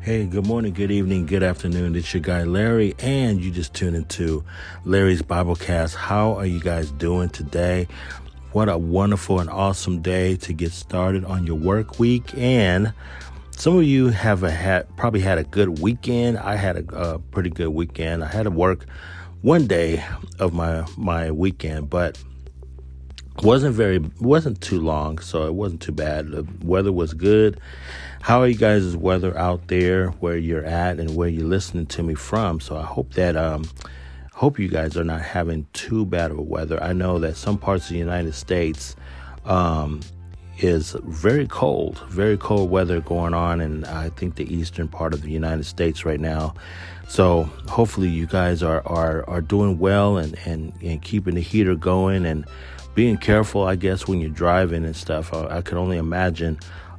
Hey, good morning, good evening, good afternoon. It's your guy Larry, and you just tuned into Larry's Biblecast. How are you guys doing today? What a wonderful and awesome day to get started on your work week. And some of you have probably had a good weekend. I had a pretty good weekend. I had to work one day of my weekend, but wasn't too long, so it wasn't too bad. The weather was good. How are you guys' weather out there where you're at and where you're listening to me from? So I hope that hope you guys are not having too bad of a weather. I know that some parts of the United States is very cold weather going on, and I think the eastern part of the United States right now. So hopefully you guys are doing well and keeping the heater going and being careful, I guess, when you're driving and stuff. I can only imagine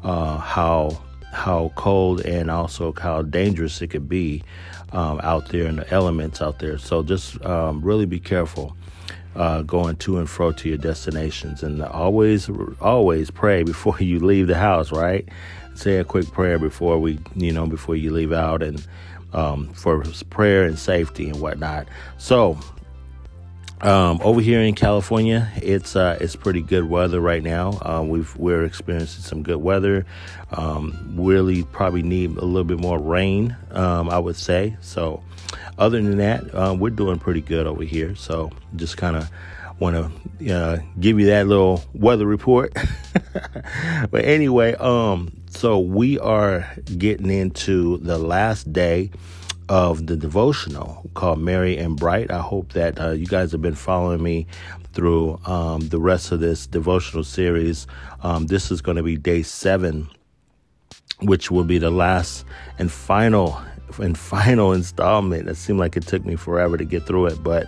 how cold and also how dangerous it could be out there in the elements out there. So just really be careful going to and fro to your destinations, and always pray before you leave the house, right? Say a quick prayer before you leave out, and for prayer and safety and whatnot. So over here in California, it's pretty good weather right now. We're experiencing some good weather. Really probably need a little bit more rain, I would say. So other than that, we're doing pretty good over here. So just kind of want to give you that little weather report. But anyway, so we are getting into the last day of the devotional called Merry and Bright. I hope that you guys have been following me through the rest of this devotional series. This is going to be day 7, which will be the last and final installment. It seemed like it took me forever to get through it, but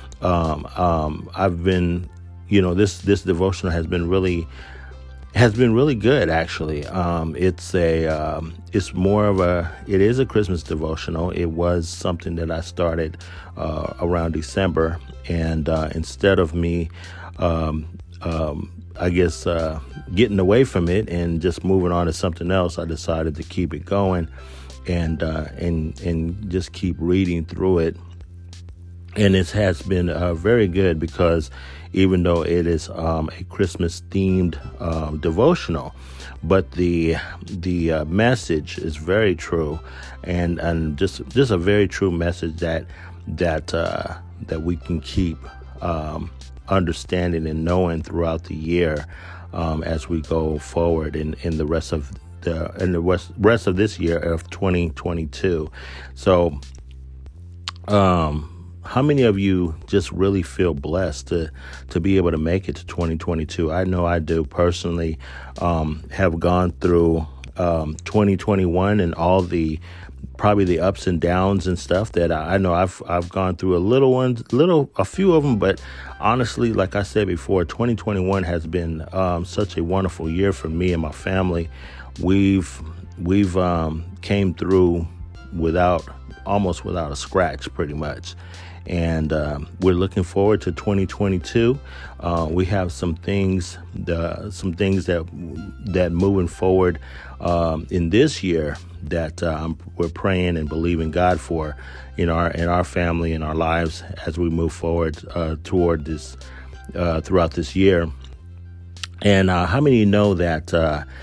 I've been, this devotional has been really good, actually. It is a Christmas devotional. It was something that I started around December, and instead of me, getting away from it and just moving on to something else, I decided to keep it going and just keep reading through it. And it has been very good, because even though it is a Christmas-themed devotional, but the message is very true, and just a very true message that we can keep understanding and knowing throughout the year as we go forward in the rest of rest of this year of 2022. So, how many of you just really feel blessed to be able to make it to 2022? I know I do personally. Have gone through 2021 and all probably the ups and downs and stuff that I know I've gone through a few of them, but honestly, like I said before, 2021 has been such a wonderful year for me and my family. We've came through almost without a scratch, pretty much. And we're looking forward to 2022. We have some things that moving forward in this year that we're praying and believing God for in our family and our lives as we move forward toward this throughout this year. And how many know that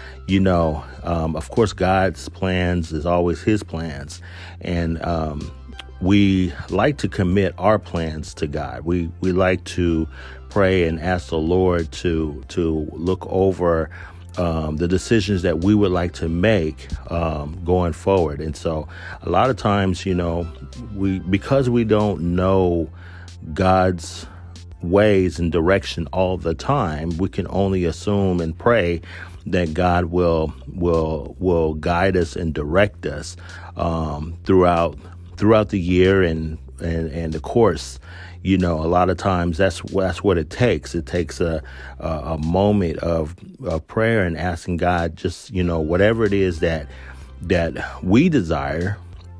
of course, God's plans is always His plans, and we like to commit our plans to God. We like to pray and ask the Lord to look over the decisions that we would like to make going forward. And so a lot of times, because we don't know God's ways and direction all the time, we can only assume and pray that God will guide us and direct us throughout the year and the course. A lot of times that's what it takes. It takes a moment of prayer and asking God, just whatever it is that we desire,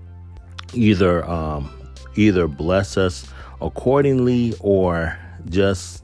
either bless us accordingly, or just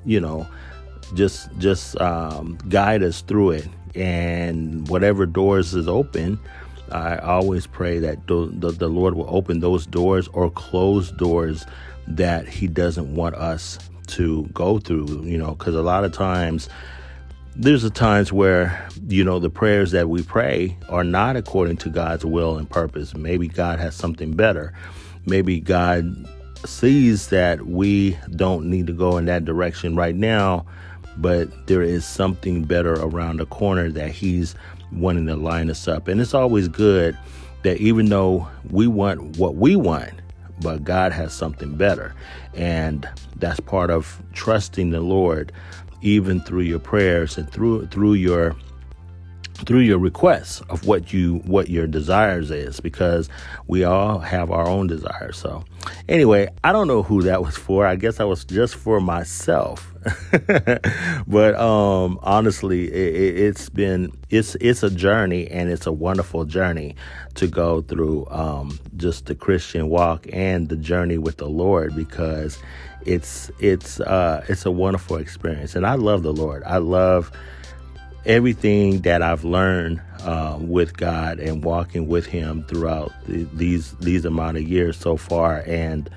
guide us through it. And whatever doors is open, I always pray that the Lord will open those doors or close doors that he doesn't want us to go through, because a lot of times there's a times where, the prayers that we pray are not according to God's will and purpose. Maybe God has something better. Maybe God sees that we don't need to go in that direction right now, but there is something better around the corner that he's wanting to line us up. And it's always good that even though we want what we want, but God has something better. And that's part of trusting the Lord, even through your prayers and through your requests of what your desires is, because we all have our own desires. So anyway, I don't know who that was for. I guess that was just for myself. But honestly, it's a journey, and it's a wonderful journey to go through, just the Christian walk and the journey with the Lord, because it's a wonderful experience. And I love the Lord. I love everything that I've learned with God and walking with him throughout these amount of years so far. And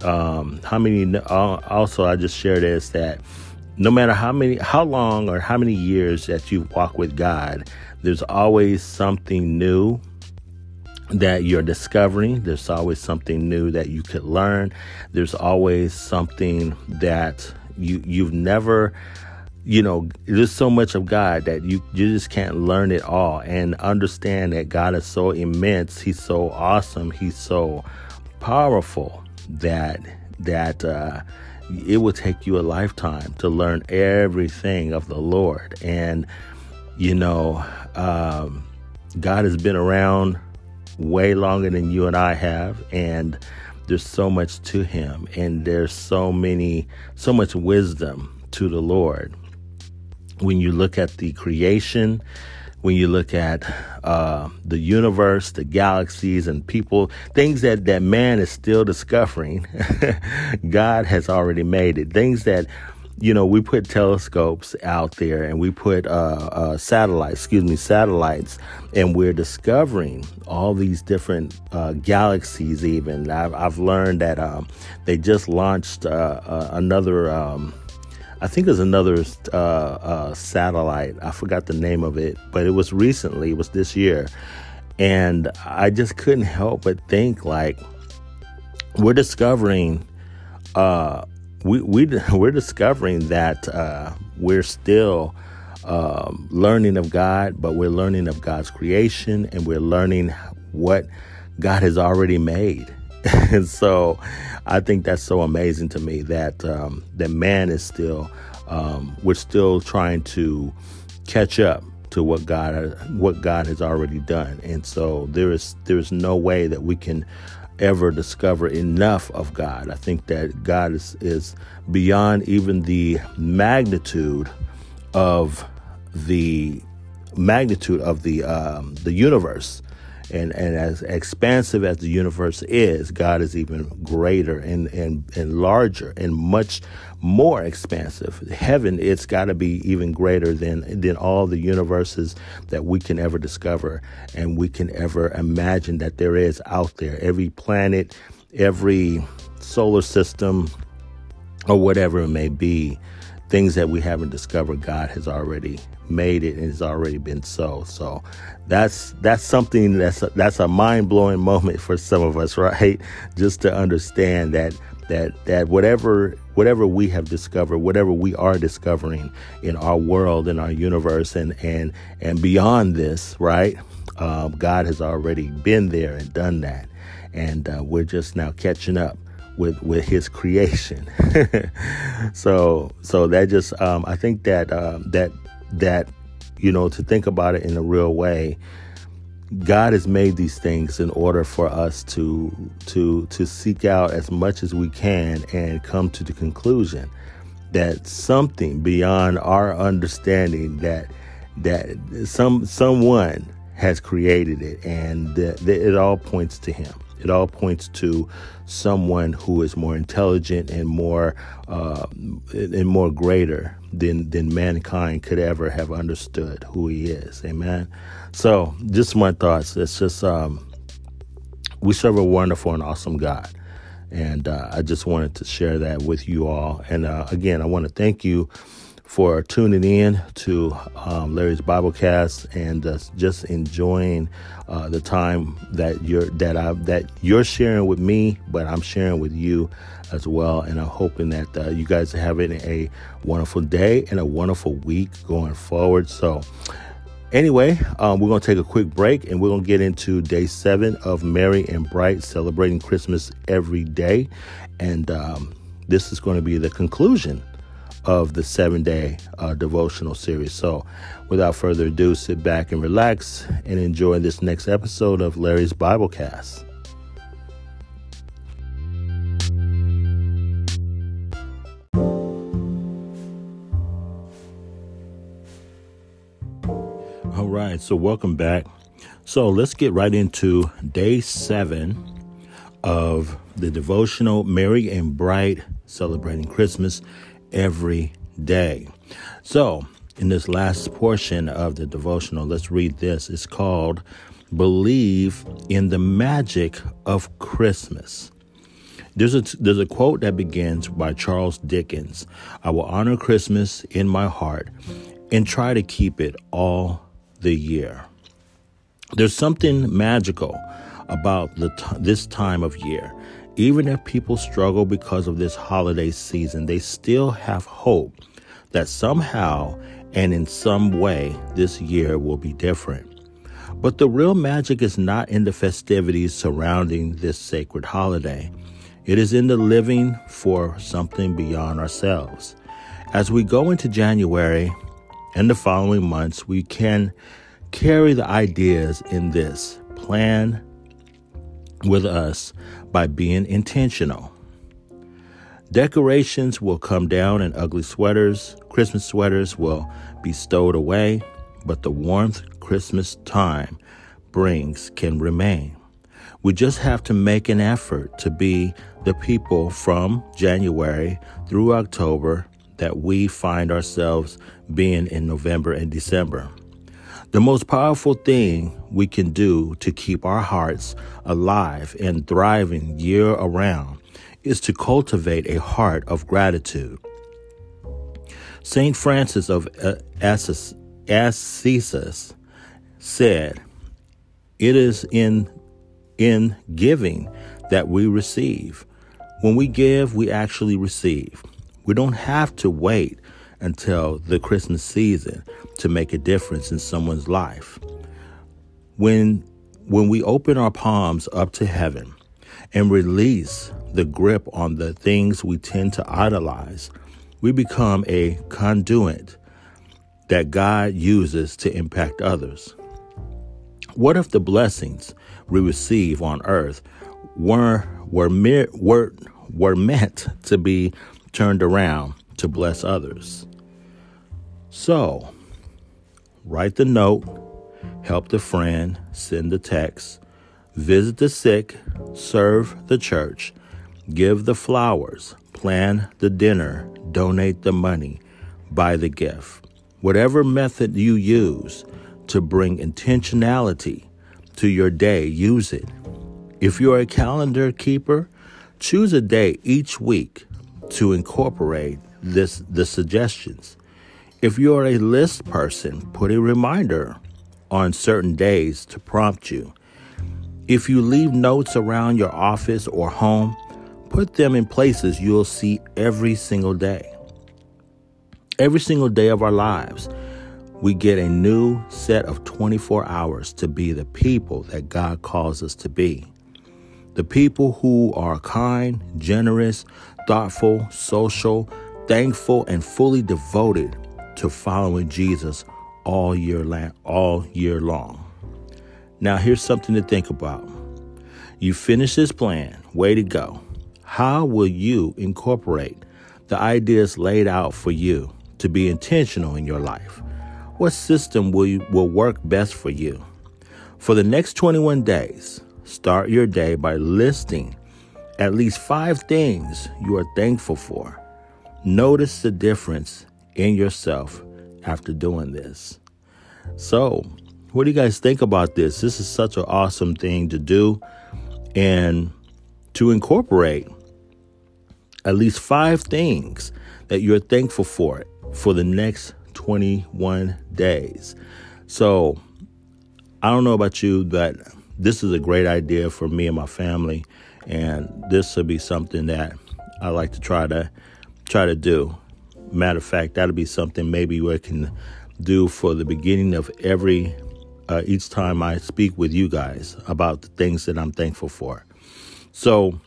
also I just share this, that no matter how long or how many years that you walk with God, there's always something new that you're discovering. There's always something new that you could learn. There's always something that you've never, there's so much of God that you just can't learn it all and understand that God is so immense. He's so awesome. He's so powerful that it will take you a lifetime to learn everything of the Lord. And, God has been around way longer than you and I have, and there's so much to him, and there's so much wisdom to the Lord. When you look at the creation, when you look at the universe, the galaxies, and people, things that man is still discovering, God has already made it. Things that, we put telescopes out there, and we put satellites, and we're discovering all these different galaxies. Even I've learned that they just launched another. I think it's another satellite. I forgot the name of it, but it was recently. It was this year, and I just couldn't help but think, like, we're discovering. We're discovering that we're still learning of God, but we're learning of God's creation, and we're learning what God has already made. And so I think that's so amazing to me that that man is still, we're still trying to catch up to what God has already done. And so there is no way that we can ever discover enough of God. I think that God is beyond even the magnitude of the universe. And as expansive as the universe is, God is even greater and larger and much more expansive. Heaven, it's got to be even greater than all the universes that we can ever discover and we can ever imagine that there is out there. Every planet, every solar system, or whatever it may be, things that we haven't discovered, God has already made it, and it's already been so. So that's something that's a mind-blowing moment for some of us, right? Just to understand that whatever we have discovered, whatever we are discovering in our world, in our universe, and beyond this, right? God has already been there and done that, and we're just now catching up with his creation. So that just I think that to think about it in a real way, God has made these things in order for us to seek out as much as we can and come to the conclusion that something beyond our understanding, that someone has created it, and that it all points to him. It all points to someone who is more intelligent and more greater than mankind could ever have understood who he is. Amen. So just my thoughts. It's just we serve a wonderful and awesome God. And I just wanted to share that with you all. And again, I want to thank you for tuning in to Larry's Biblecast and just enjoying the time that you're sharing with me, but I'm sharing with you as well. And I'm hoping that you guys are having a wonderful day and a wonderful week going forward. So anyway, we're going to take a quick break and we're going to get into day 7 of Merry and Bright, celebrating Christmas every day. And this is going to be the conclusion of the 7-day devotional series. So without further ado, sit back and relax and enjoy this next episode of Larry's Biblecast. All right, so welcome back. So let's get right into day 7 of the devotional Merry and Bright, celebrating Christmas every day. So in this last portion of the devotional, let's read this. It's called Believe in the Magic of Christmas. There's a quote that begins by Charles Dickens. I will honor Christmas in my heart and try to keep it all the year. There's something magical about this time of year. Even if people struggle because of this holiday season, they still have hope that somehow and in some way this year will be different. But the real magic is not in the festivities surrounding this sacred holiday. It is in the living for something beyond ourselves. As we go into January and the following months, we can carry the ideas in this plan with us by being intentional. Decorations will come down and ugly sweaters, Christmas sweaters will be stowed away, but the warmth Christmas time brings can remain. We just have to make an effort to be the people from January through October that we find ourselves being in November and December. The most powerful thing we can do to keep our hearts alive and thriving year around is to cultivate a heart of gratitude. St. Francis of Assisi said, "It is in giving that we receive. When we give, we actually receive. We don't have to wait until the Christmas season to make a difference in someone's life. When we open our palms up to heaven and release the grip on the things we tend to idolize, we become a conduit that God uses to impact others. What if the blessings we receive on earth were meant to be turned around to bless others? So, write the note, help the friend, send the text, visit the sick, serve the church, give the flowers, plan the dinner, donate the money, buy the gift. Whatever method you use to bring intentionality to your day, use it. If you're a calendar keeper, choose a day each week to incorporate the suggestions. If you're a list person, put a reminder on certain days to prompt you. If you leave notes around your office or home, put them in places you'll see every single day. Every single day of our lives, we get a new set of 24 hours to be the people that God calls us to be. The people who are kind, generous, thoughtful, social, thankful, and fully devoted to following Jesus all year long. Now, here's something to think about. You finish this plan. Way to go. How will you incorporate the ideas laid out for you to be intentional in your life? What system will work best for you? For the next 21 days, start your day by listing at least 5 things you are thankful for. Notice the difference in yourself after doing this. So, what do you guys think about this? This is such an awesome thing to do and to incorporate at least 5 things that you're thankful for the next 21 days. So, I don't know about you, but this is a great idea for me and my family, and this will be something that I like to try to do. Matter of fact, that'll be something maybe we can do for the beginning of each time I speak with you guys about the things that I'm thankful for. So,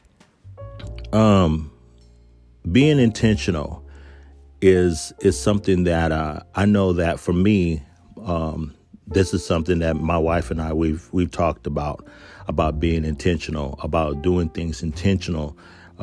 being intentional is something that I know that for me, this is something that my wife and I we've talked about being intentional, about doing things intentional.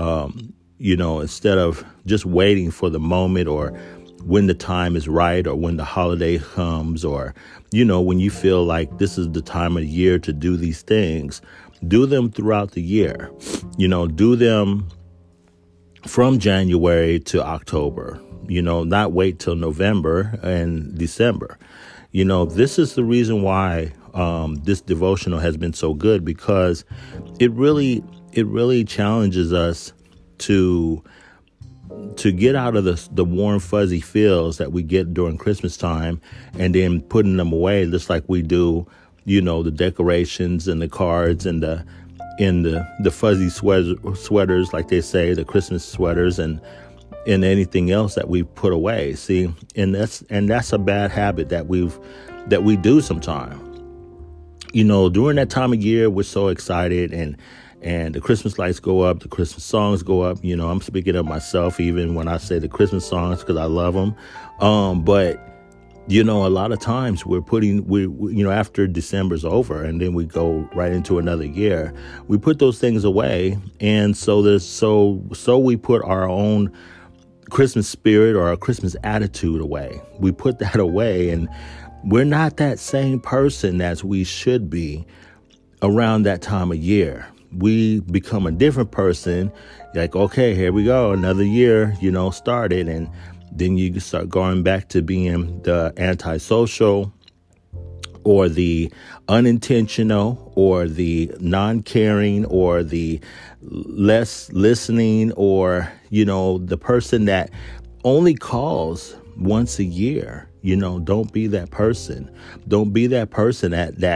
Instead of just waiting for the moment or when the time is right or when the holiday comes or, when you feel like this is the time of year to do these things, do them throughout the year. Do them from January to October, not wait till November and December. This is the reason why this devotional has been so good, because it really challenges us to get out of the warm, fuzzy feels that we get during Christmas time and then putting them away, just like we do, the decorations and the cards and the fuzzy sweaters, like they say, the Christmas sweaters and anything else that we put away. See, and that's a bad habit that we do sometimes. During that time of year, we're so excited and the Christmas lights go up, the Christmas songs go up. I'm speaking of myself even when I say the Christmas songs because I love them. But a lot of times we after December's over and then we go right into another year, we put those things away. And so we put our own Christmas spirit or our Christmas attitude away. We put that away, and we're not that same person as we should be around that time of year. We become a different person, like, okay, here we go, another year, started, and then you start going back to being the antisocial or the unintentional or the non-caring or the less listening or, the person that only calls once a year. Don't be that person. Don't be that person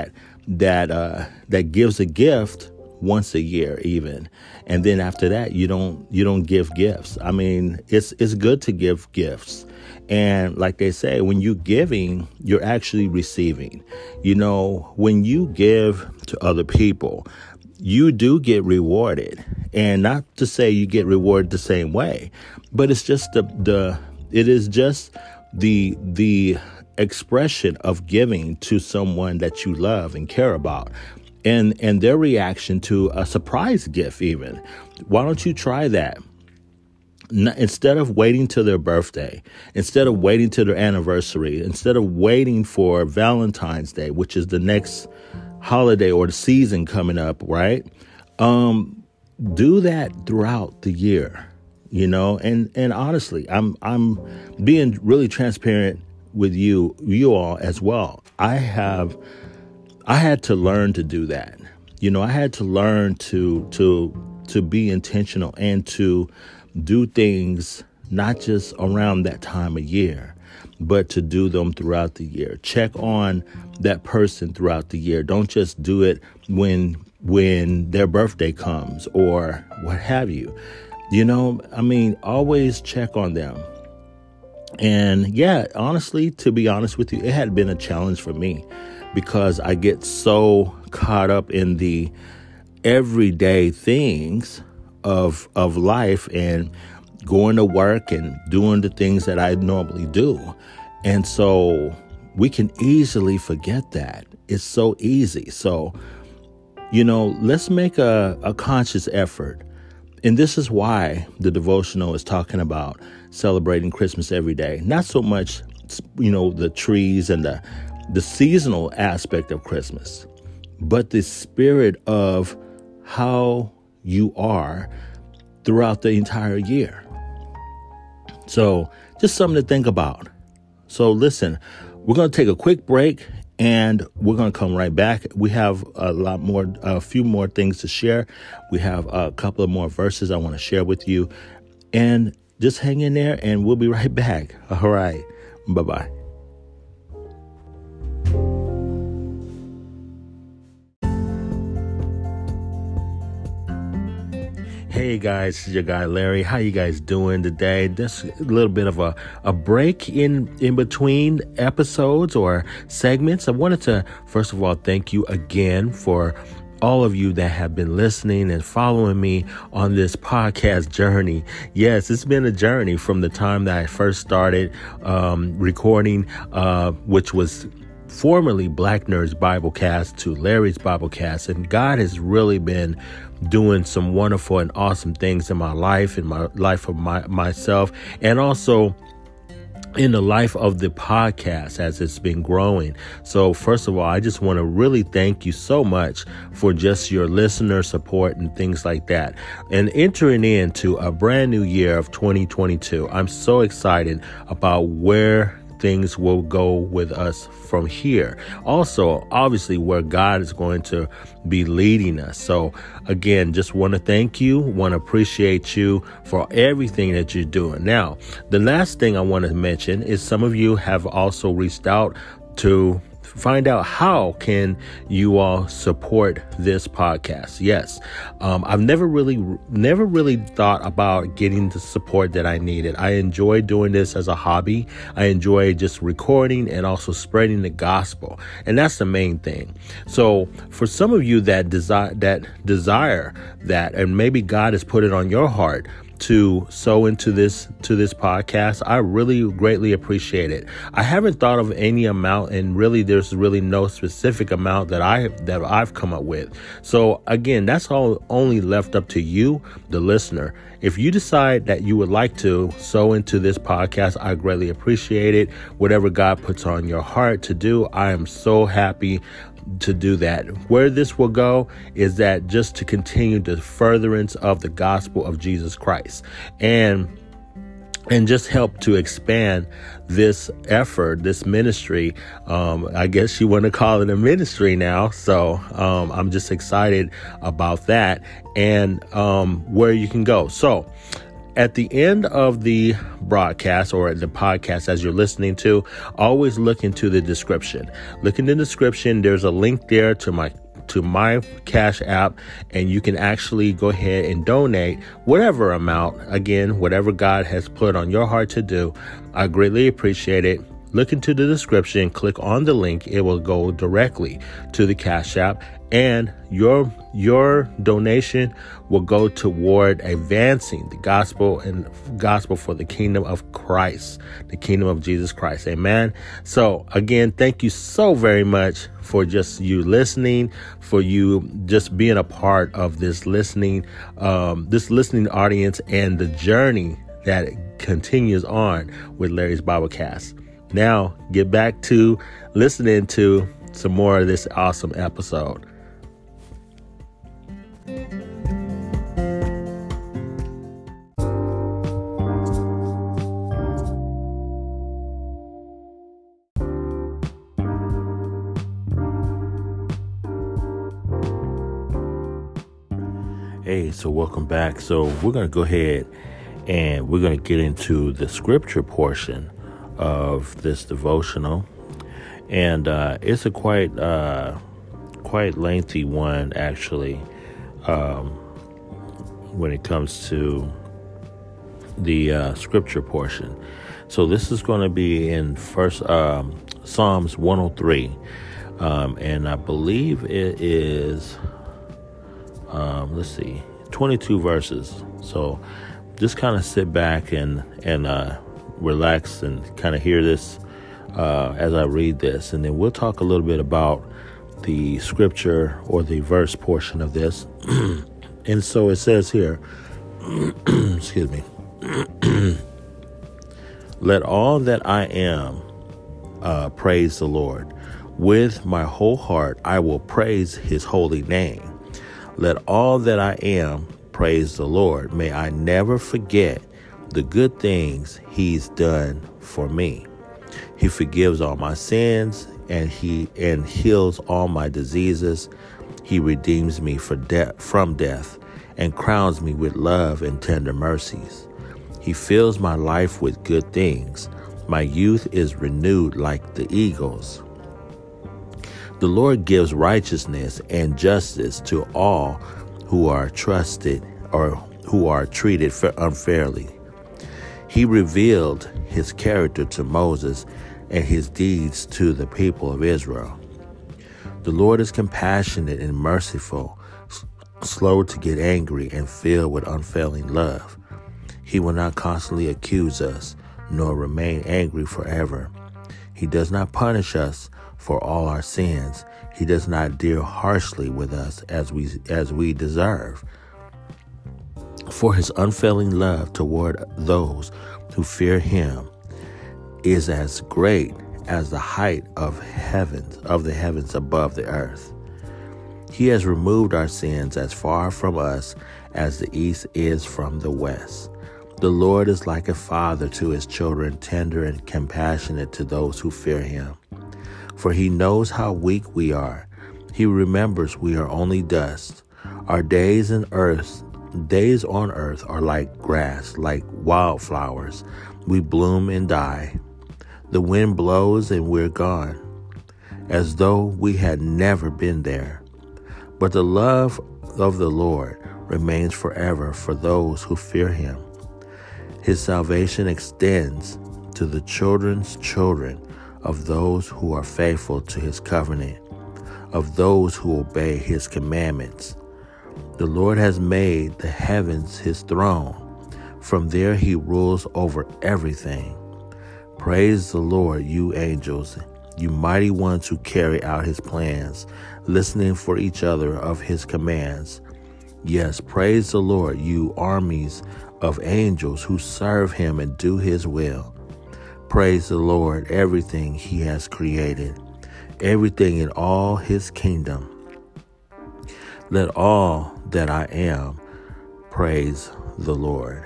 that gives a gift once a year even. And then after that, you don't give gifts. I mean, it's good to give gifts. And like they say, when you're giving, you're actually receiving. When you give to other people, you do get rewarded. And not to say you get rewarded the same way, but it's just it is just the expression of giving to someone that you love and care about. And their reaction to a surprise gift even. Why don't you try that? Instead of waiting till their birthday, instead of waiting till their anniversary, instead of waiting for Valentine's Day, which is the next holiday or the season coming up, right? Do that throughout the year, and honestly, I'm being really transparent with you all as well. I had to learn to do that. I had to learn to be intentional and to do things not just around that time of year, but to do them throughout the year. Check on that person throughout the year. Don't just do it when their birthday comes or what have you. Always check on them. And yeah, honestly, to be honest with you, it had been a challenge for me because I get so caught up in the everyday things of life and going to work and doing the things that I normally do. And so we can easily forget that. It's so easy. So, let's make a conscious effort. And this is why the devotional is talking about celebrating Christmas every day. Not so much, the trees and the seasonal aspect of Christmas, but the spirit of how you are throughout the entire year. So just something to think about. So listen, we're going to take a quick break and we're going to come right back. We have a few more things to share. We have a couple of more verses I want to share with you, and just hang in there and we'll be right back. All right. Bye-bye. Hey guys, this is your guy Larry. How you guys doing today? Just a little bit of a break in between episodes or segments. I wanted to, first of all, thank you again for all of you that have been listening and following me on this podcast journey. Yes, it's been a journey from the time that I first started recording, which was formerly Black Nerds Biblecast, to Larry's Biblecast. And God has really been doing some wonderful and awesome things in my life, of myself, and also in the life of the podcast as it's been growing. So first of all, I just want to really thank you so much for just your listener support and things like that. And entering into a brand new year of 2022, I'm so excited about where things will go with us from here. Also, obviously, where God is going to be leading us. So again, just want to thank you, want to appreciate you for everything that you're doing. Now, the last thing I want to mention is some of you have also reached out to find out how can you all support this podcast. Yes, I've never really thought about getting the support that I needed. I enjoy doing this as a hobby. I enjoy just recording and also spreading the gospel, and that's the main thing. So for some of you that desire that, and maybe God has put it on your heart to sow into this podcast, I really greatly appreciate it. I haven't thought of any amount, and really there's really no specific amount that I've come up with. So again, that's all only left up to you, the listener. If you decide that you would like to sow into this podcast, I greatly appreciate it. Whatever God puts on your heart to do, I am so happy to do that. Where this will go is that just to continue the furtherance of the gospel of Jesus Christ, and just help to expand this effort, this ministry. I guess you want to call it a ministry now. So I'm just excited about that, and where you can go. So at the end of the broadcast or the podcast, as you're listening to, always look into the description. Look in the description. There's a link there to my Cash App, and you can actually go ahead and donate whatever amount. Again, whatever God has put on your heart to do. I greatly appreciate it. Look into the description, click on the link. It will go directly to the Cash App, and your donation will go toward advancing the gospel for the kingdom of Christ, the kingdom of Jesus Christ. Amen. So again, thank you so very much for just you listening, for you just being a part of this listening audience, and the journey that continues on with Larry's Biblecast. Now, get back to listening to some more of this awesome episode. Hey, so welcome back. So we're going to go ahead and we're going to get into the scripture portion of this devotional, and it's a quite lengthy one, actually, when it comes to the scripture portion. So this is going to be in Psalms 103, and I believe it is 22 verses. So just kind of sit back and relax and kind of hear this as I read this, and then we'll talk a little bit about the scripture or the verse portion of this. And so it says here, excuse me, let all that I am praise the Lord. With my whole heart, I will praise his holy name. Let all that I am praise the Lord. May I never forget the good things he's done for me. He forgives all my sins and heals all my diseases. He redeems me from death and crowns me with love and tender mercies. He fills my life with good things. My youth is renewed like the eagles. The Lord gives righteousness and justice to all who are trusted or who are treated unfairly. He revealed his character to Moses and his deeds to the people of Israel. The Lord is compassionate and merciful, slow to get angry and filled with unfailing love. He will not constantly accuse us, nor remain angry forever. He does not punish us for all our sins. He does not deal harshly with us as we deserve. For his unfailing love toward those who fear him is as great as the height of the heavens above the earth. He has removed our sins as far from us as the east is from the west. The Lord is like a father to his children, tender and compassionate to those who fear him. For he knows how weak we are. He remembers we are only dust. Our days on earth are like grass, like wildflowers. We bloom and die. The wind blows and we're gone, as though we had never been there. But the love of the Lord remains forever for those who fear him. His salvation extends to the children's children of those who are faithful to his covenant, of those who obey his commandments. The Lord has made the heavens his throne. From there he rules over everything. Praise the Lord, you angels, you mighty ones who carry out his plans, listening for each other of his commands. Yes, praise the Lord, you armies of angels who serve him and do his will. Praise the Lord, everything he has created, everything in all his kingdom. Let all that I am praise the Lord.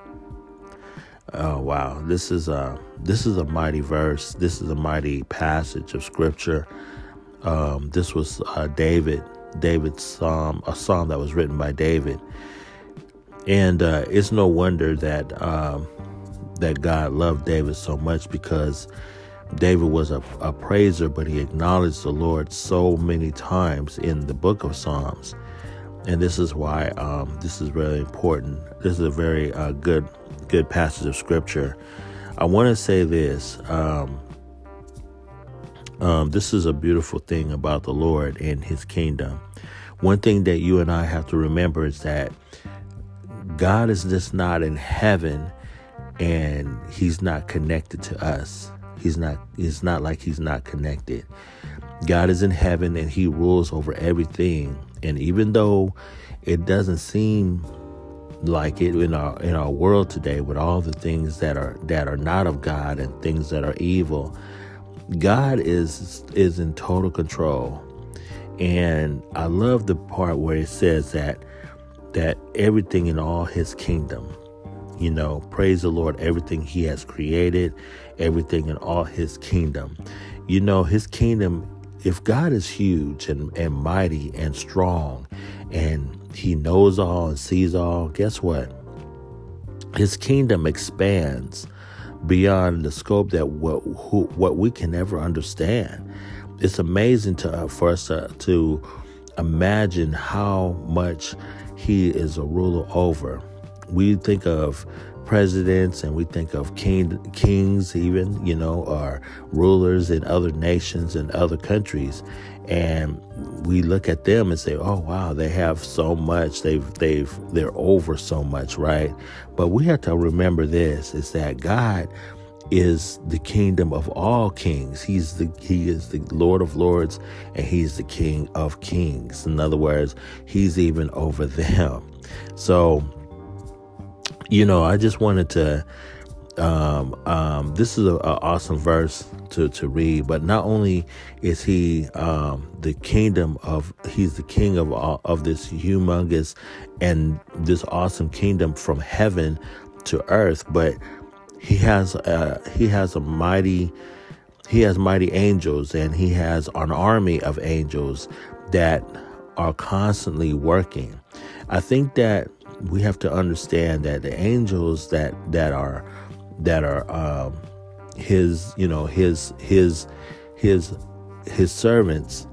Oh, wow. This is a mighty verse. This is a mighty passage of scripture. This was David's psalm, a psalm that was written by David. And it's no wonder that God loved David so much, because David was a praiser, but he acknowledged the Lord so many times in the book of Psalms. And this is why this is really important. This is a very good passage of scripture. I want to say this. This is a beautiful thing about the Lord and his kingdom. One thing that you and I have to remember is that God is just not in heaven and he's not connected to us. It's not like he's not connected. God is in heaven and he rules over everything. And even though it doesn't seem like it in our world today, with all the things that are not of God and things that are evil, God is in total control. And I love the part where it says that everything in all his kingdom, praise the Lord, everything he has created, everything in all his kingdom. His kingdom, if God is huge and mighty and strong and he knows all and sees all, guess what? His kingdom expands beyond the scope that what we can ever understand. It's amazing for us to imagine how much he is a ruler over. We think of presidents and we think of kings even, or rulers in other nations and other countries. And we look at them and say, oh, wow, they have so much. They're over so much, right? But we have to remember this, is that God is the kingdom of all kings. He is the Lord of lords and he's the King of kings. In other words, he's even over them. So, I just wanted to this is an awesome verse to read. But not only is he the he's the king of all of this humongous and this awesome kingdom from heaven to earth, but he has mighty angels, and he has an army of angels that are constantly working. I think that we have to understand that the angels that are his servants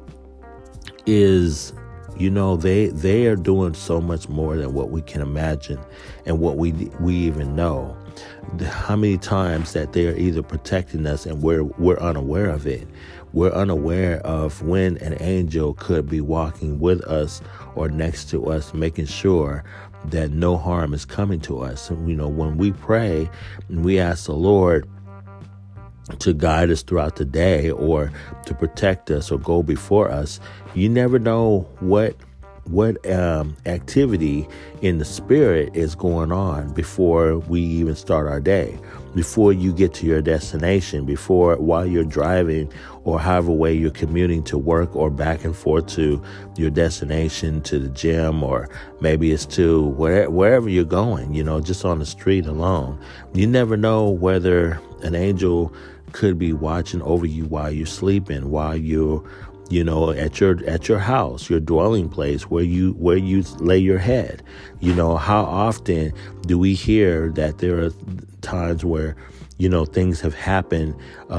is, they are doing so much more than what we can imagine and what we even know. How many times that they are either protecting us and we're unaware of it. We're unaware of when an angel could be walking with us or next to us, making sure that no harm is coming to us. And, when we pray and we ask the Lord to guide us throughout the day or to protect us or go before us, you never know what activity in the spirit is going on before we even start our day, before you get to your destination, while you're driving or however way you're commuting to work or back and forth to your destination, to the gym, or maybe it's to wherever you're going, just on the street alone. You never know whether an angel could be watching over you while you're sleeping, while you're at your house, your dwelling place, where you lay your head. How often do we hear that there are times where, things have happened,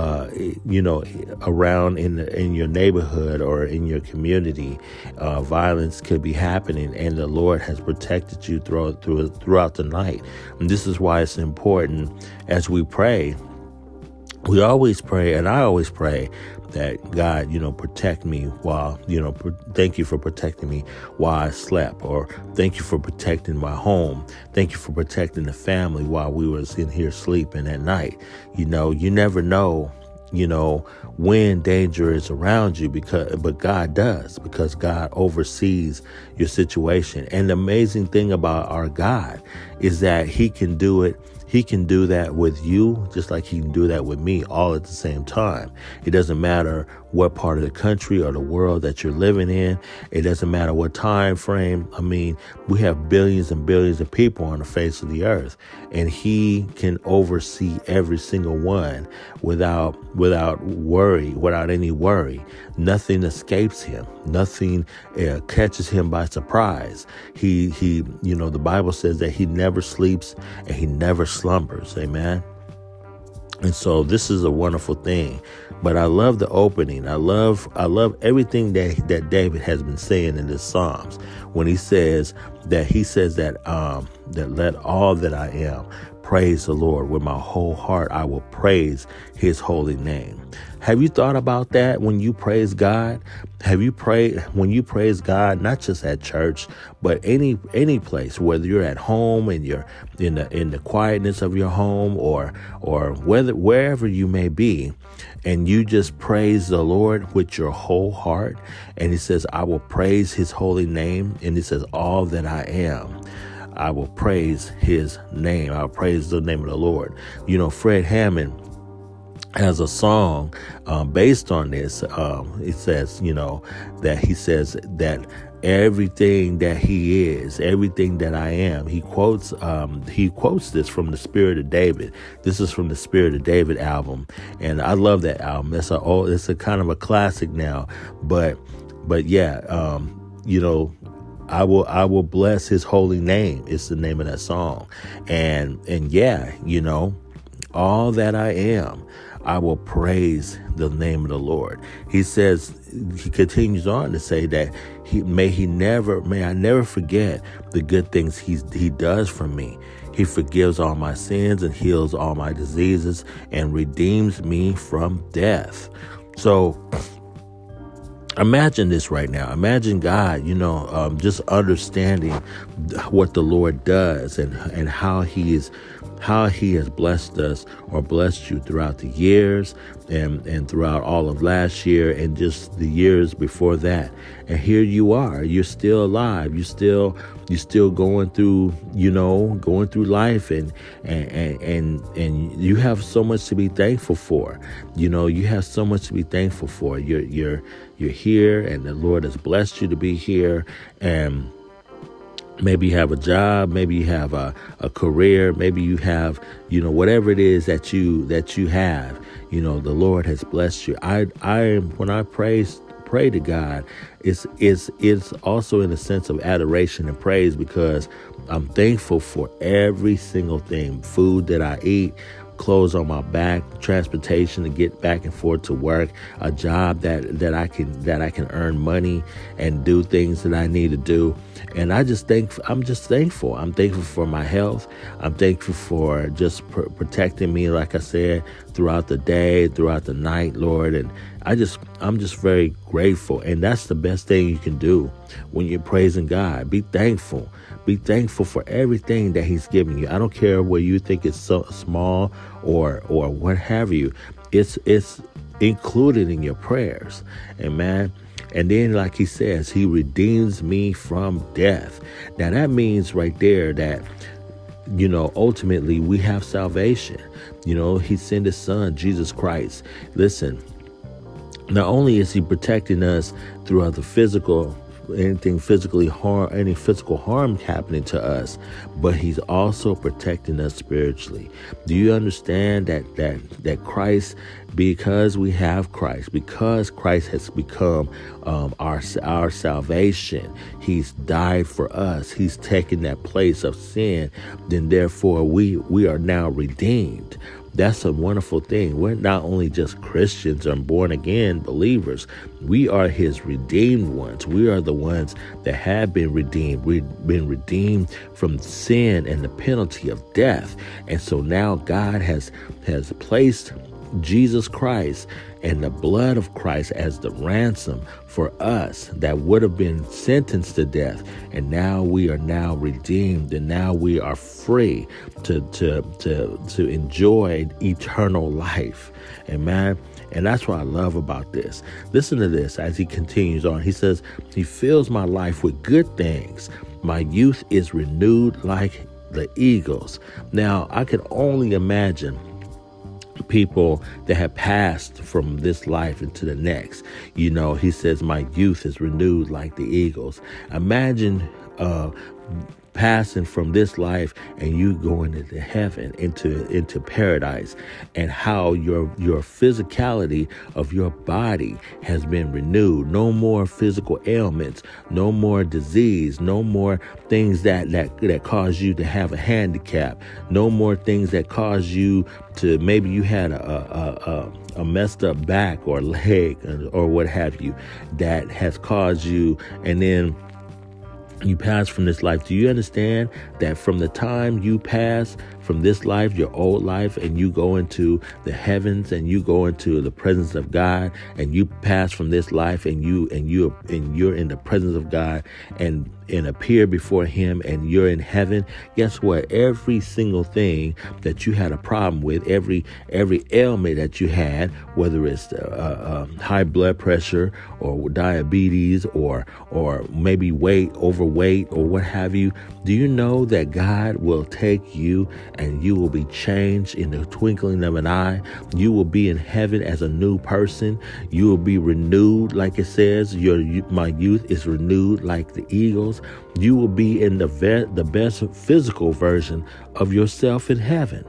around in your neighborhood or in your community, violence could be happening, and the Lord has protected you throughout the night. And this is why it's important as we pray. We always pray, and I always pray that God, protect me while, thank you for protecting me while I slept, or thank you for protecting my home. Thank you for protecting the family while we was in here sleeping at night. You never know, when danger is around you, but God does, because God oversees your situation. And the amazing thing about our God is that he can do it. He can do that with you just like he can do that with me, all at the same time. It doesn't matter what part of the country or the world that you're living in. It doesn't matter what time frame. I mean, we have billions and billions of people on the face of the earth, and he can oversee every single one without any worry. Nothing escapes him. Nothing catches him by surprise. He the Bible says that he never sleeps and he never slumbers. Amen. And so this is a wonderful thing. But I love the opening. I love everything that David has been saying in this Psalms, when he says that let all that I am praise the Lord. With my whole heart I will praise his holy name. Have you thought about that when you praise God? Have you prayed when you praise God, not just at church, but any place, whether you're at home and you're in the quietness of your home, or wherever you may be, and you just praise the Lord with your whole heart? And he says, I will praise his holy name. And he says, all that I am, I will praise his name. I'll praise the name of the Lord. Fred Hammond has a song based on this. It says, that he says that everything that he is, everything that I am. He quotes this from the Spirit of David. This is from the Spirit of David album, and I love that album. It's a kind of a classic now, but yeah, I will bless his holy name. It's the name of that song, and yeah, all that I am, I will praise the name of the Lord. He continues on to say that may I never forget the good things he does for me. He forgives all my sins and heals all my diseases and redeems me from death. So imagine this right now. Imagine God, just understanding what the Lord does and how he is how he has blessed us or blessed you throughout the years and throughout all of last year and just the years before that. And here you are, you're still alive. You're still going through, going through life and you have so much to be thankful for. You have so much to be thankful for. You're here and the Lord has blessed you to be here, and maybe you have a job, maybe you have a career, maybe you have, whatever it is that you have, the Lord has blessed you. When I pray to God, it's also in a sense of adoration and praise, because I'm thankful for every single thing: food that I eat, clothes on my back, transportation to get back and forth to work, a job that I can earn money and do things that I need to do. And I'm just thankful. I'm thankful for my health. I'm thankful for just protecting me, like I said, throughout the day, throughout the night, Lord. And I'm just very grateful. And that's the best thing you can do when you're praising God. Be thankful. Be thankful for everything that he's given you. I don't care where you think it's so small or what have you. It's included in your prayers. Amen. And then, like he says, he redeems me from death. Now that means right there that, ultimately we have salvation. He sent his son, Jesus Christ. Listen, not only is he protecting us throughout the any physical harm happening to us, but he's also protecting us spiritually. Do you understand that Christ, because we have Christ, because Christ has become our salvation, he's died for us, he's taken that place of sin, then therefore we are now redeemed. That's a wonderful thing. We're not only just Christians or born again believers. We are his redeemed ones. We are the ones that have been redeemed. We've been redeemed from sin and the penalty of death. And so now God has placed Jesus Christ and the blood of Christ as the ransom for us that would have been sentenced to death. And now we are now redeemed, and now we are free to enjoy eternal life. Amen. And that's what I love about this. Listen to this as he continues on. He says, he fills my life with good things. My youth is renewed like the eagles. Now, I can only imagine people that have passed from this life into the next. He says, my youth is renewed like the eagles. Imagine passing from this life and you going into heaven, into paradise, and how your physicality of your body has been renewed. No more physical ailments, no more disease, no more things that cause you to have a handicap, no more things that cause you to, maybe you had a messed up back or leg or what have you, that has caused you, and then you pass from this life. Do you understand that from the time you pass from this life, your old life, and you go into the heavens and you go into the presence of God, and you pass from this life and you're in the presence of God and appear before him and you're in heaven? Guess what? Every single thing that you had a problem with, every ailment that you had, whether it's high blood pressure or diabetes or maybe overweight or what have you, do you know that God will take you and you will be changed in the twinkling of an eye? You will be in heaven as a new person. You will be renewed, like it says, my youth is renewed like the eagles. You will be in the best physical version of yourself in heaven.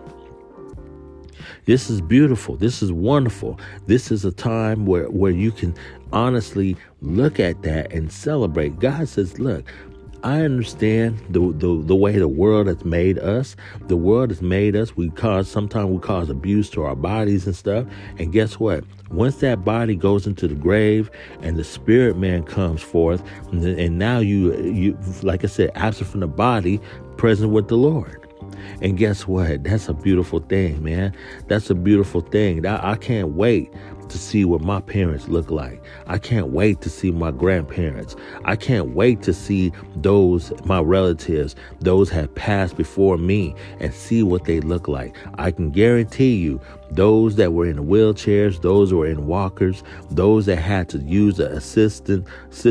This is beautiful. This is wonderful. This is a time where you can honestly look at that and celebrate. God says, look, I understand the way the world has made us. The world has made us. Sometimes we cause abuse to our bodies and stuff. And guess what? Once that body goes into the grave and the spirit man comes forth, and now you like I said, absent from the body, present with the Lord. And guess what? That's a beautiful thing, man. That's a beautiful thing. I can't wait to see what my parents look like. I can't wait to see my grandparents. I can't wait to see those, my relatives, those have passed before me, and see what they look like. I can guarantee you, those that were in wheelchairs, those who were in walkers, those that had to use an assistant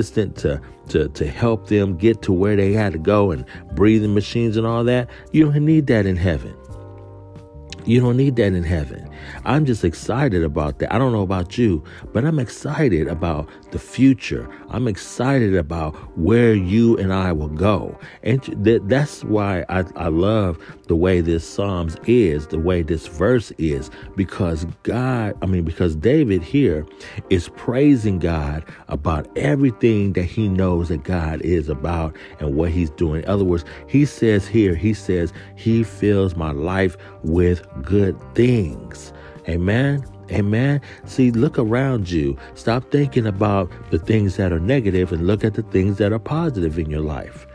to help them get to where they had to go, and breathing machines and all that, you don't need that in heaven. You don't need that in heaven. I'm just excited about that. I don't know about you, but I'm excited about the future. I'm excited about where you and I will go. And that's why I love the way this Psalms is, the way this verse is, because David here is praising God about everything that he knows that God is about and what he's doing. In other words, he says he fills my life with good things. Amen. Amen. See, look around you. Stop thinking about the things that are negative and look at the things that are positive in your life.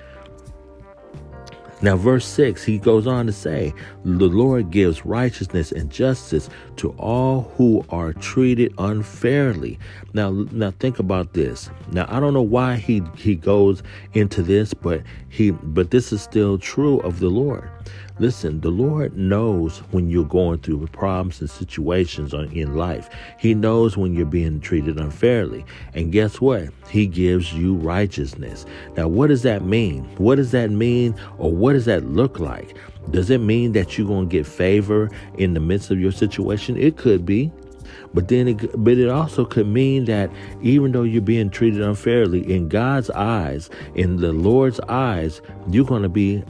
Now, verse 6, he goes on to say, the Lord gives righteousness and justice to all who are treated unfairly. Now think about this. Now, I don't know why he goes into this, but this is still true of the Lord. Listen, the Lord knows when you're going through problems and situations in life. He knows when you're being treated unfairly. And guess what? He gives you righteousness. Now, what does that mean? What does that mean, or what does that look like? Does it mean that you're going to get favor in the midst of your situation? It could be. But it also could mean that even though you're being treated unfairly, in God's eyes, in the Lord's eyes, you're going to be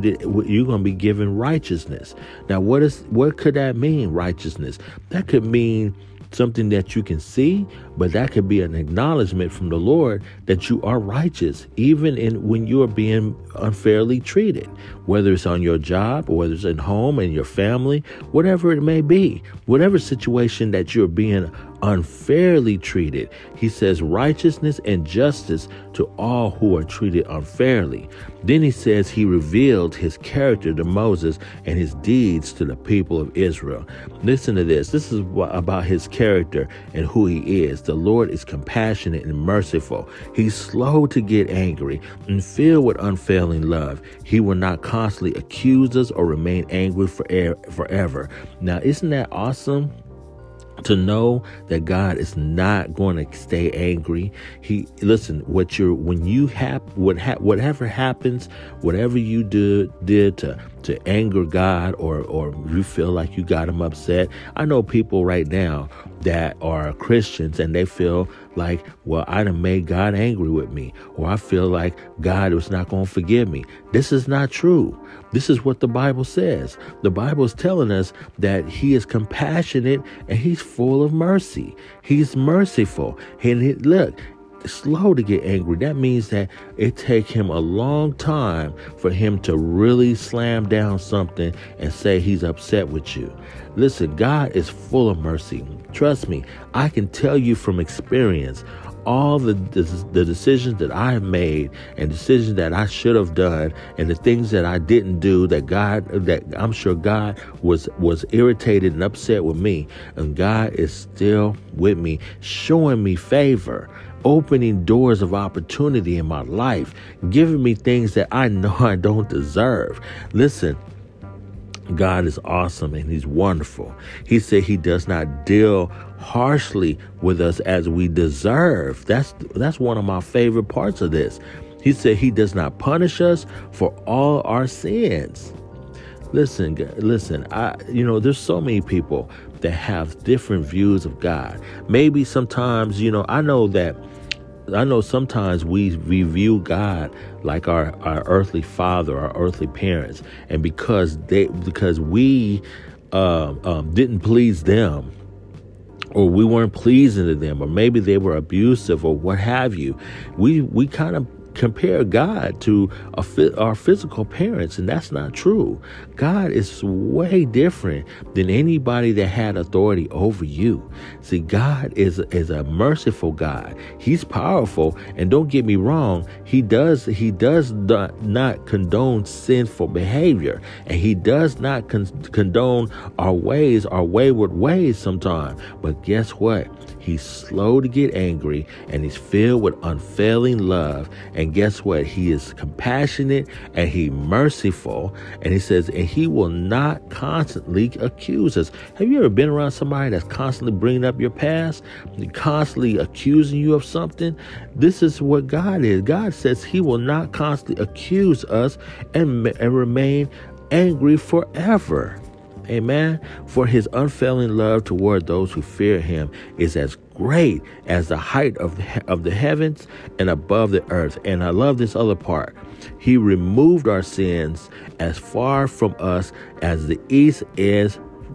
given righteousness. Now, what could that mean, righteousness? That could mean something that you can see, but that could be an acknowledgement from the Lord that you are righteous, even when you are being unfairly treated, whether it's on your job or whether it's at home and your family, whatever it may be, whatever situation that you're being unfairly treated. He says righteousness and justice to all who are treated unfairly. Then he says he revealed his character to Moses and his deeds to the people of Israel. Listen to this. This is about his character and who he is. The Lord is compassionate and merciful. He's slow to get angry and filled with unfailing love. He will not constantly accuse us or remain angry forever. Now, isn't that awesome? To know that God is not going to stay angry. Whatever happens, whatever you did to anger God, or you feel like you got him upset. I know people right now that are Christians and they feel like, well, I done made God angry with me, or I feel like God was not going to forgive me. This is not true. This is what the Bible says. The Bible is telling us that he is compassionate and he's full of mercy. He's merciful. And look, slow to get angry. That means that it takes him a long time for him to really slam down something and say he's upset with you. Listen, God is full of mercy. Trust me, I can tell you from experience, all the decisions that I have made and decisions that I should have done and the things that I didn't do that I'm sure God was irritated and upset with me, and God is still with me, showing me favor, opening doors of opportunity in my life, giving me things that I know I don't deserve. Listen, God is awesome and he's wonderful. He said he does not deal harshly with us as we deserve. That's one of my favorite parts of this. He said he does not punish us for all our sins. Listen, there's so many people that have different views of God. Maybe sometimes, I know sometimes we view God like our earthly father, our earthly parents, and because we didn't please them, or we weren't pleasing to them, or maybe they were abusive or what have you, we kind of compare God to our physical parents, and that's not true. God is way different than anybody that had authority over you. See, God is a merciful God. He's powerful, and don't get me wrong, he does not condone sinful behavior, and he does not condone our wayward ways sometimes. But guess what? He's slow to get angry, and he's filled with unfailing love. And guess what? He is compassionate, and he's merciful. And he says, and he will not constantly accuse us. Have you ever been around somebody that's constantly bringing up your past, constantly accusing you of something? This is what God is. God says he will not constantly accuse us and remain angry forever. Amen. For his unfailing love toward those who fear him is as great as the height of the heavens and above the earth. And I love this other part. He removed our sins as far from us as the east is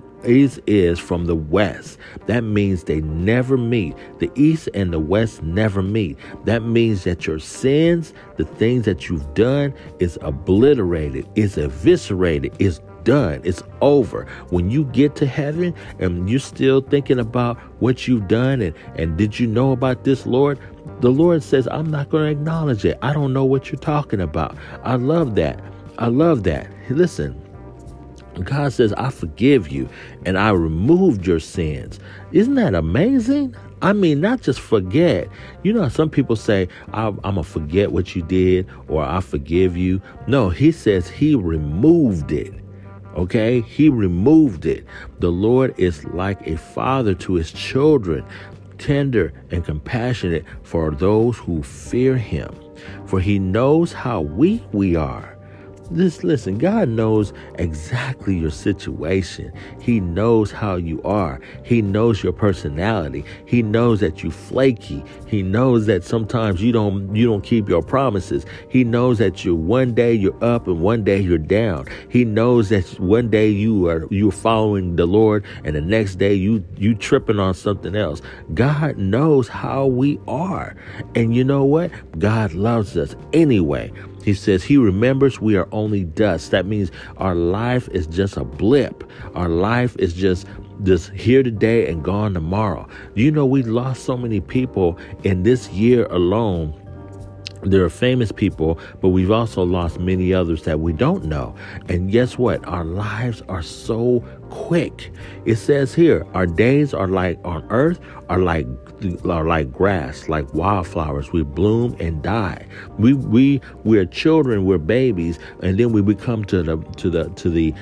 from the west. That means they never meet. The east and the west never meet. That means that your sins, the things that you've done, is obliterated, is eviscerated, is done. It's over. When you get to heaven and you're still thinking about what you've done and did you know about this, Lord? The Lord says, I'm not going to acknowledge it. I don't know what you're talking about. I love that. I love that. Listen. God says, I forgive you and I removed your sins. Isn't that amazing? I mean, not just forget. You know, some people say, I'm going to forget what you did or I forgive you. No, he says he removed it. Okay, he removed it. The Lord is like a father to his children, tender and compassionate for those who fear him. For he knows how weak we are. Listen, God knows exactly your situation. He knows how you are. He knows your personality. He knows that you're flaky. He knows that sometimes you don't keep your promises. He knows that one day you're up and one day you're down. He knows that one day you're following the Lord and the next day you tripping on something else. God knows how we are. And you know what? God loves us anyway. He says he remembers we are only dust. That means our life is just a blip. Our life is just here today and gone tomorrow. You know, we lost so many people in this year alone. There are famous people, but we've also lost many others that we don't know. And guess what? Our lives are so quick. It says here, our days are like on earth are like grass, like wildflowers. We bloom and die. We're children, we're babies, and then we become to the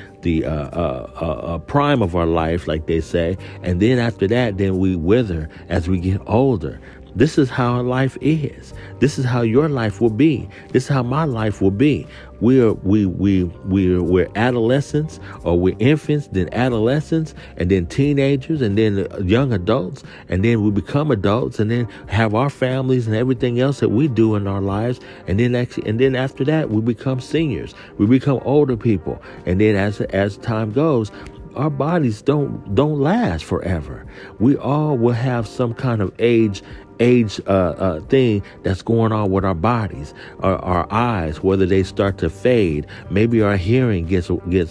prime of our life, like they say. And then after that, then we wither as we get older. This is how our life is. This is how your life will be. This is how my life will be. We're adolescents, or we're infants, then adolescents, and then teenagers, and then young adults, and then we become adults, and then have our families and everything else that we do in our lives, and then after that we become seniors. We become older people, and then as time goes, our bodies don't last forever. We all will have some kind of age thing that's going on with our bodies, our eyes, whether they start to fade. Maybe our hearing gets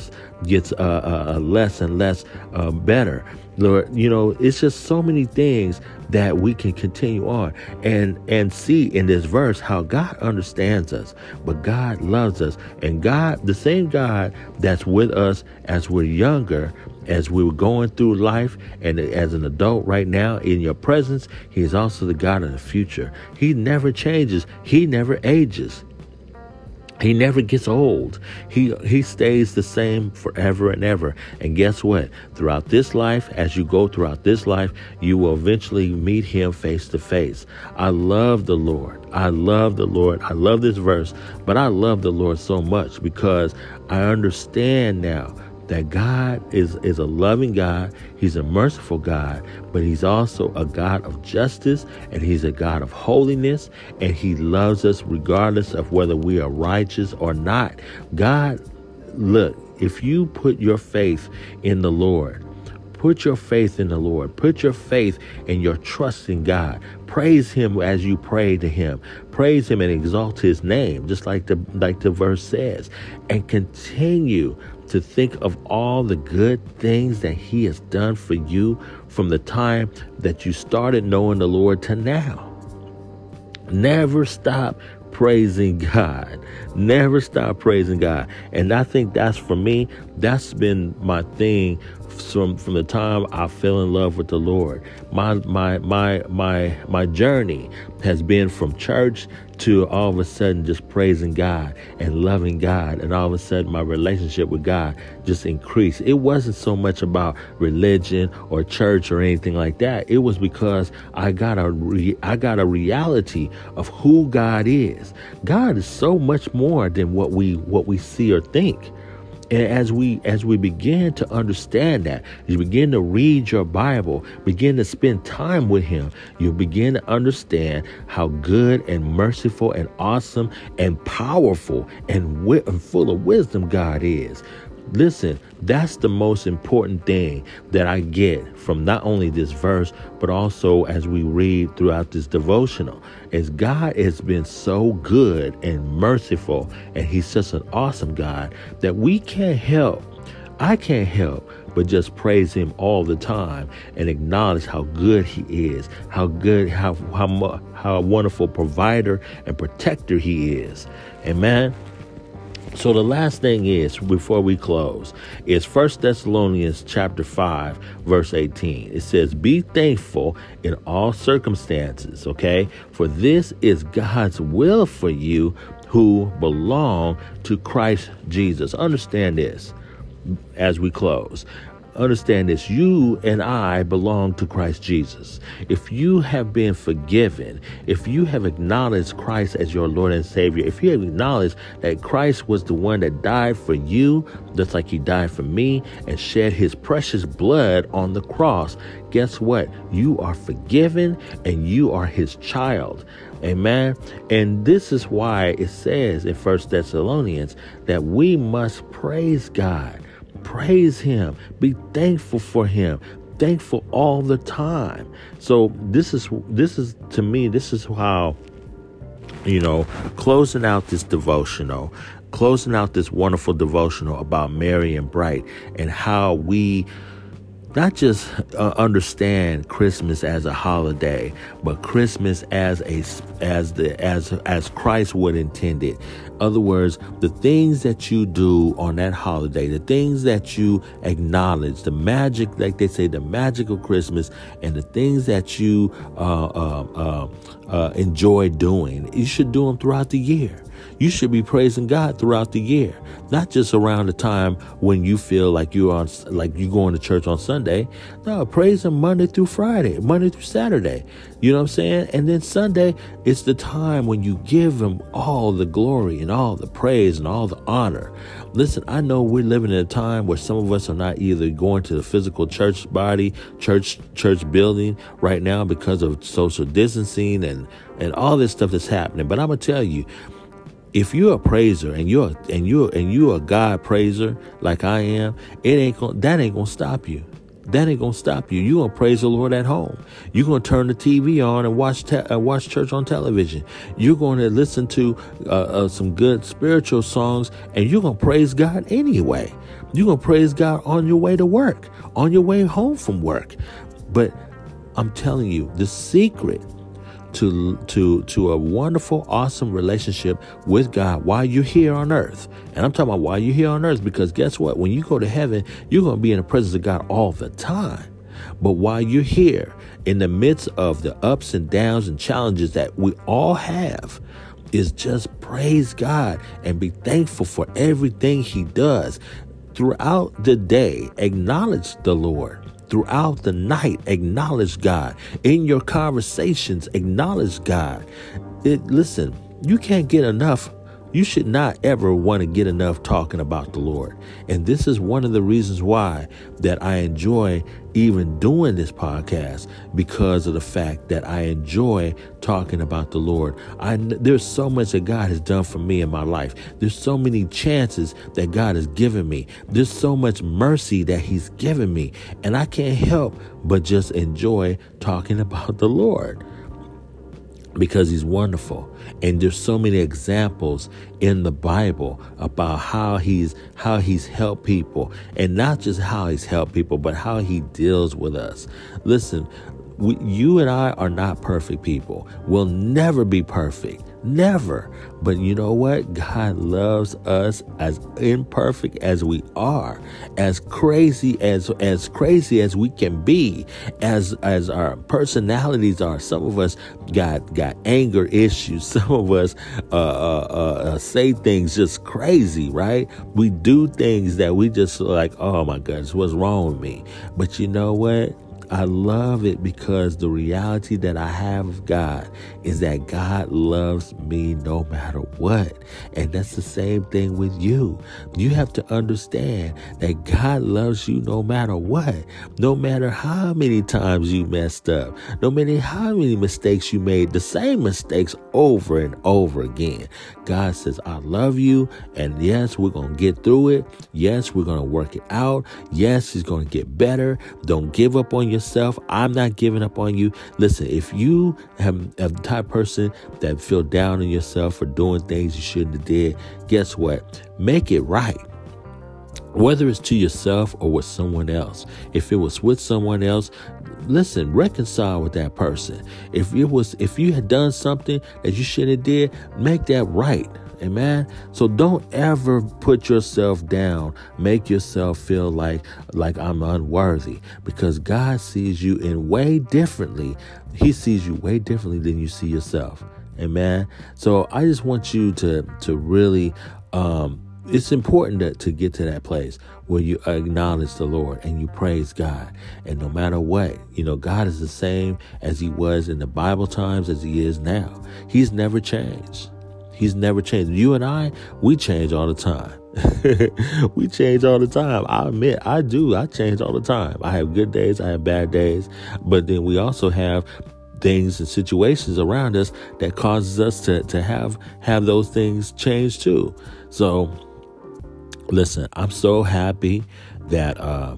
less and less better. Lord, you know, it's just so many things that we can continue on and see in this verse how God understands us, but God loves us. And God, the same God that's with us as we're younger, as we were going through life, and as an adult right now in your presence, he is also the God of the future. He never changes. He never ages. He never gets old. He stays the same forever and ever. And guess what? Throughout this life, as you go throughout this life, you will eventually meet him face to face. I love the Lord. I love the Lord. I love this verse, but I love the Lord so much because I understand now that God is a loving God. He's a merciful God, but he's also a God of justice, and he's a God of holiness, and he loves us regardless of whether we are righteous or not. God, look, if you put your faith in the Lord, Put your faith in the Lord. Put your faith and your trust in God. Praise him as you pray to him. Praise him and exalt his name, just like the verse says. And continue to think of all the good things that he has done for you from the time that you started knowing the Lord to now. Never stop praising God. Never stop praising God. And I think that's, for me, that's been my thing from the time I fell in love with the Lord. My journey has been from church to all of a sudden just praising God and loving God, and all of a sudden my relationship with God just increased. It wasn't so much about religion or church or anything like that. It was because I got a reality of who God is. God is so much more than what we see or think. And as we begin to understand that, you begin to read your Bible, begin to spend time with him, you begin to understand how good and merciful and awesome and powerful and full of wisdom God is. Listen, that's the most important thing that I get from not only this verse, but also as we read throughout this devotional, is God has been so good and merciful, and he's such an awesome God that I can't help but just praise him all the time and acknowledge how good he is, how wonderful provider and protector he is. Amen. So the last thing is, before we close, is 1 Thessalonians chapter 5, verse 18. It says, be thankful in all circumstances, okay? For this is God's will for you who belong to Christ Jesus. Understand this as we close. Understand this. You and I belong to Christ Jesus. If you have been forgiven, if you have acknowledged Christ as your Lord and Savior, if you have acknowledged that Christ was the one that died for you, just like he died for me and shed his precious blood on the cross, guess what? You are forgiven and you are his child. Amen. And this is why it says in 1 Thessalonians that we must praise God. Praise him. Be thankful for him. Thankful all the time. So this is to me, this is how, closing out this devotional, closing out this wonderful devotional about Merry and Bright, and how we not just understand Christmas as a holiday, but Christmas as Christ would intend it. In other words, the things that you do on that holiday, the things that you acknowledge, the magic, like they say, the magic of Christmas, and the things that you enjoy doing, you should do them throughout the year. You should be praising God throughout the year, not just around the time when you feel like you're going to church on Sunday. No, praise him Monday through Friday, Monday through Saturday. You know what I'm saying? And then Sunday, it's the time when you give him all the glory and all the praise and all the honor. Listen, I know we're living in a time where some of us are not either going to the physical church building right now because of social distancing and all this stuff that's happening. But I'm gonna tell you, if you're a praiser and you're a God praiser like I am, that ain't gonna stop you. That ain't gonna stop you. You're gonna praise the Lord at home. You're gonna turn the TV on and watch church on television. You're gonna listen to some good spiritual songs, and you're gonna praise God anyway. You're gonna praise God on your way to work, on your way home from work. But I'm telling you, the secret to a wonderful, awesome relationship with God while you're here on earth. And I'm talking about while you're here on earth, because guess what? When you go to heaven, you're going to be in the presence of God all the time. But while you're here, in the midst of the ups and downs and challenges that we all have, is just praise God and be thankful for everything he does. Throughout the day, acknowledge the Lord. Throughout the night, acknowledge God. In your conversations, acknowledge God. Listen, you can't get enough You should not ever want to get enough talking about the Lord. And this is one of the reasons why that I enjoy even doing this podcast, because of the fact that I enjoy talking about the Lord. There's so much that God has done for me in my life. There's so many chances that God has given me. There's so much mercy that he's given me. And I can't help but just enjoy talking about the Lord, because he's wonderful. And there's so many examples in the Bible about how he's helped people, and not just how he's helped people, but how he deals with us. Listen, you and I are not perfect people. We'll never be perfect. Never. But you know what? God loves us as imperfect as we are, as crazy as we can be, as our personalities are. Some of us got anger issues. Some of us say things just crazy, right? We do things that we just like, oh my goodness, what's wrong with me? But you know what? I love it, because the reality that I have of God is that God loves me no matter what. And that's the same thing with you. You have to understand that God loves you no matter what. No matter how many times you messed up, no matter how many mistakes you made, the same mistakes over and over again. God says, I love you. And yes, we're going to get through it. Yes, we're going to work it out. Yes, it's going to get better. Don't give up on yourself. I'm not giving up on you. Listen, if you have the type of person that feel down on yourself for doing things you shouldn't have did, guess what? Make it right. Whether it's to yourself or with someone else. If it was with someone else, listen, reconcile with that person. If you had done something that you shouldn't have did, make that right. Amen. So don't ever put yourself down, make yourself feel like I'm unworthy, because God sees you in way differently. He sees you way differently than you see yourself. Amen. So I just want you to really, it's important to get to that place where you acknowledge the Lord and you praise God. And no matter what, God is the same as he was in the Bible times as he is now. He's never changed. He's never changed. You and I, we change all the time. We change all the time. I admit, I do. I change all the time. I have good days. I have bad days. But then we also have things and situations around us that causes us to have those things change too. So, listen, I'm so happy that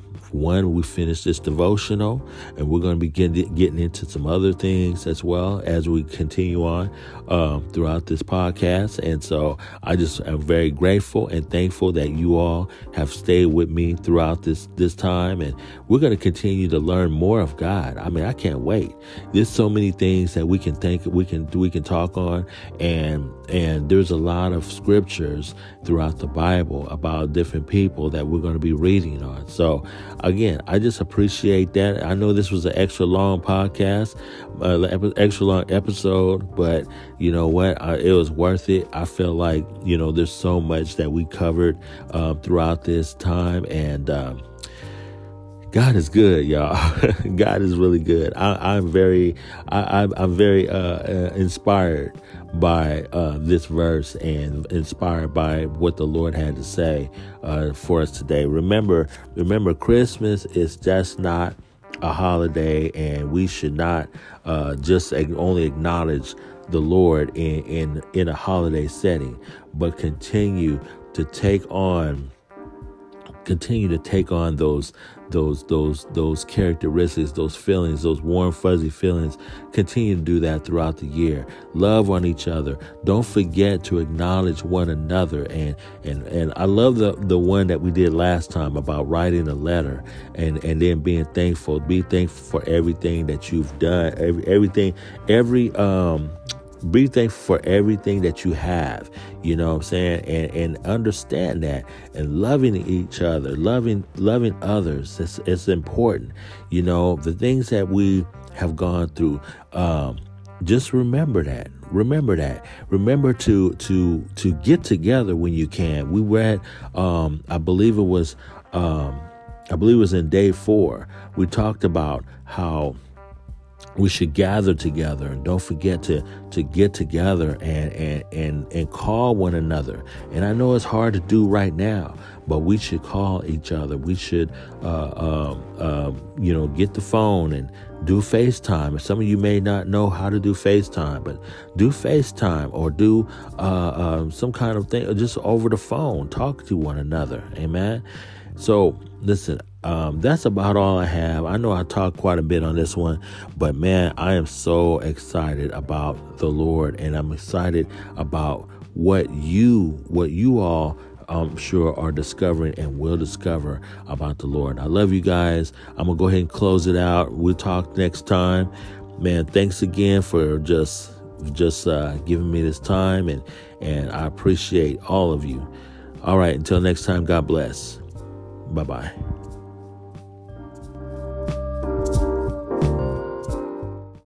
we finished this devotional, and we're going to be getting into some other things as well as we continue on throughout this podcast. And so I just am very grateful and thankful that you all have stayed with me throughout this time, and we're going to continue to learn more of God. I mean, I can't wait. There's so many things that we can talk on, and there's a lot of scriptures throughout the Bible about different people that we're going to be reading on. So again, I just appreciate that. I know this was an extra long podcast, extra long episode, but you know what? It was worth it. I feel like, there's so much that we covered throughout this time, and God is good, y'all. God is really good. I'm very inspired by this verse, and inspired by what the Lord had to say for us today. Remember, Christmas is just not a holiday, and we should not just only acknowledge the Lord in a holiday setting, but continue to take on those characteristics, those feelings, those warm, fuzzy feelings. Continue to do that throughout the year. Love on each other. Don't forget to acknowledge one another. And I love the one that we did last time about writing a letter and then being thankful. Be thankful for everything that you've done. Be thankful for everything that you have, you know what I'm saying? And understand that, and loving each other, loving others. It's important. The things that we have gone through, just remember that. Remember to get together when you can. We were at, I believe it was in day 4. We talked about how we should gather together, and don't forget to get together and call one another. And I know it's hard to do right now, but we should call each other. We should get the phone and do FaceTime. Some of you may not know how to do FaceTime, but do FaceTime or do some kind of thing, or just over the phone, talk to one another. Amen. So listen, that's about all I have. I know I talked quite a bit on this one, but man, I am so excited about the Lord, and I'm excited about what you all, I'm sure, are discovering and will discover about the Lord. I love you guys. I'm going to go ahead and close it out. We'll talk next time. Man, thanks again for just giving me this time, and I appreciate all of you. All right, until next time, God bless. Bye-bye.